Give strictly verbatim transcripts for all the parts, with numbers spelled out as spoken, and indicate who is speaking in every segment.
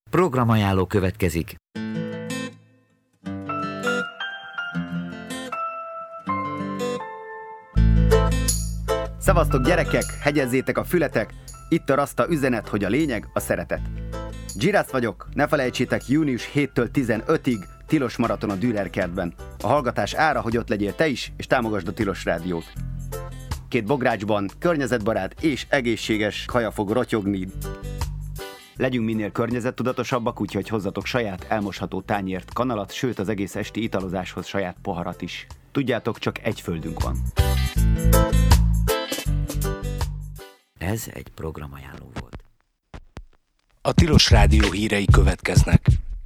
Speaker 1: Programajánló következik.
Speaker 2: Szevasztok gyerekek, hegyezzétek a fületek, itt a Rasta üzenet, hogy a lényeg a szeretet. Girasz vagyok, ne felejtsétek, június hétől tizenötödig tilos maraton a Dürer kertben. A hallgatás ára, hogy ott legyél te is, és támogasd a Tilos Rádiót. Két bográcsban környezetbarát és egészséges kaja fog rotyogni. Legyünk minél környezettudatosabbak, úgyhogy hozzatok saját elmosható tányért, kanalat, sőt az egész esti italozáshoz saját poharat is. Tudjátok, csak egy földünk van.
Speaker 1: Ez egy programajánló volt.
Speaker 3: A Tilos Rádió hírei következnek.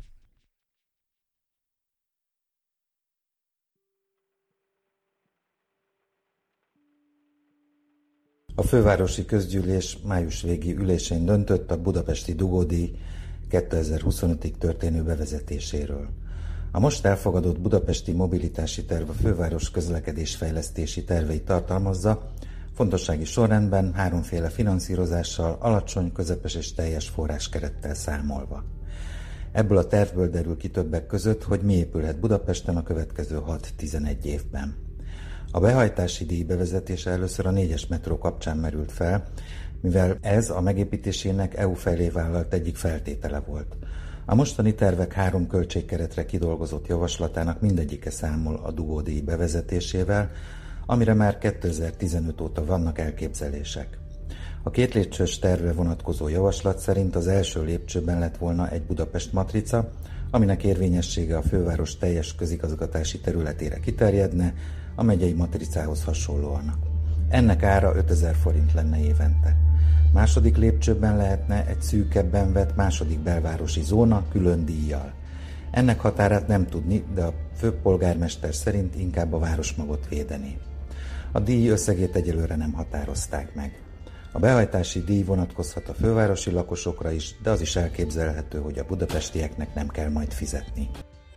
Speaker 4: A fővárosi közgyűlés május végi ülésén döntött a budapesti dugódíj kétezer-huszonötig történő bevezetéséről. A most elfogadott budapesti mobilitási terv a főváros közlekedésfejlesztési terveit tartalmazza, fontossági sorrendben háromféle finanszírozással, alacsony, közepes és teljes forráskerettel számolva. Ebből a tervből derül ki többek között, hogy mi épülhet Budapesten a következő hat-tizenegy évben. A behajtási díj bevezetése először a négyes metró kapcsán merült fel, mivel ez a megépítésének é u felé vállalt egyik feltétele volt. A mostani tervek három költségkeretre kidolgozott javaslatának mindegyike számol a dugódíj bevezetésével, amire már kétezer-tizenöt óta vannak elképzelések. A két lépcsős tervre vonatkozó javaslat szerint az első lépcsőben lett volna egy Budapest matrica, aminek érvényessége a főváros teljes közigazgatási területére kiterjedne, a megyei matricához hasonlóan. Ennek ára ötezer forint lenne évente. Második lépcsőben lehetne egy szűkebben vett második belvárosi zóna külön díjjal. Ennek határát nem tudni, de a főpolgármester szerint inkább a városmagot védeni. A díj összegét egyelőre nem határozták meg. A behajtási díj vonatkozhat a fővárosi lakosokra is, de az is elképzelhető, hogy a budapestieknek nem kell majd fizetni.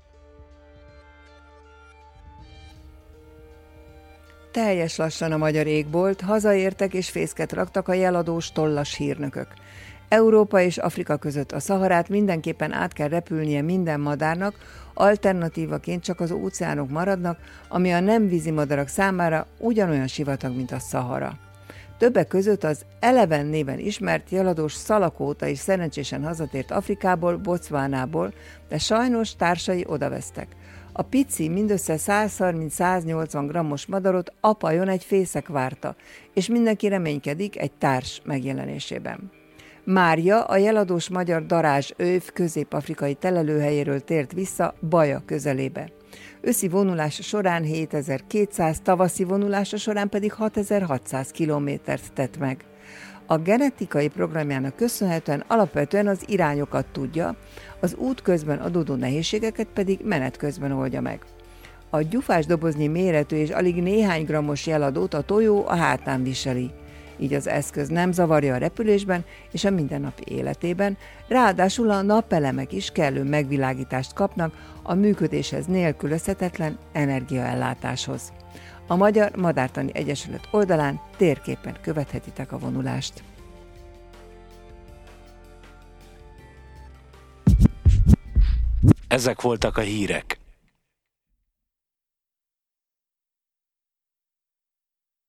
Speaker 5: Teljes lassan a magyar égbolt, hazaértek és fészket raktak a jeladós tollas hírnökök. Európa és Afrika között a Szaharát mindenképpen át kell repülnie minden madárnak, alternatívaként csak az óceánok maradnak, ami a nem vízimadarak számára ugyanolyan sivatag, mint a Szahara. Többek között az Eleven néven ismert jeladós szalakóta is szerencsésen hazatért Afrikából, Botswanából, de sajnos társai odavesztek. A pici, mindössze száz harminc-száz nyolcvan grammos madarot apajon egy fészek várta, és mindenki reménykedik egy társ megjelenésében. Mária a jeladós magyar darázs őv közép-afrikai telelőhelyéről tért vissza Baja közelébe. Őszi vonulása során hétezer-kétszáz, tavaszi vonulása során pedig hatezer-hatszáz kilométert tett meg. A genetikai programjának köszönhetően alapvetően az irányokat tudja, az út közben adódó nehézségeket pedig menet közben oldja meg. A gyufás doboznyi méretű és alig néhány grammos jeladót a tojó a hátán viseli. Így az eszköz nem zavarja a repülésben és a mindennapi életében, ráadásul a napelemek is kellő megvilágítást kapnak a működéshez nélkülözhetetlen energiaellátáshoz. A Magyar Madártani Egyesület oldalán térképen követhetitek a vonulást.
Speaker 3: Ezek voltak a hírek.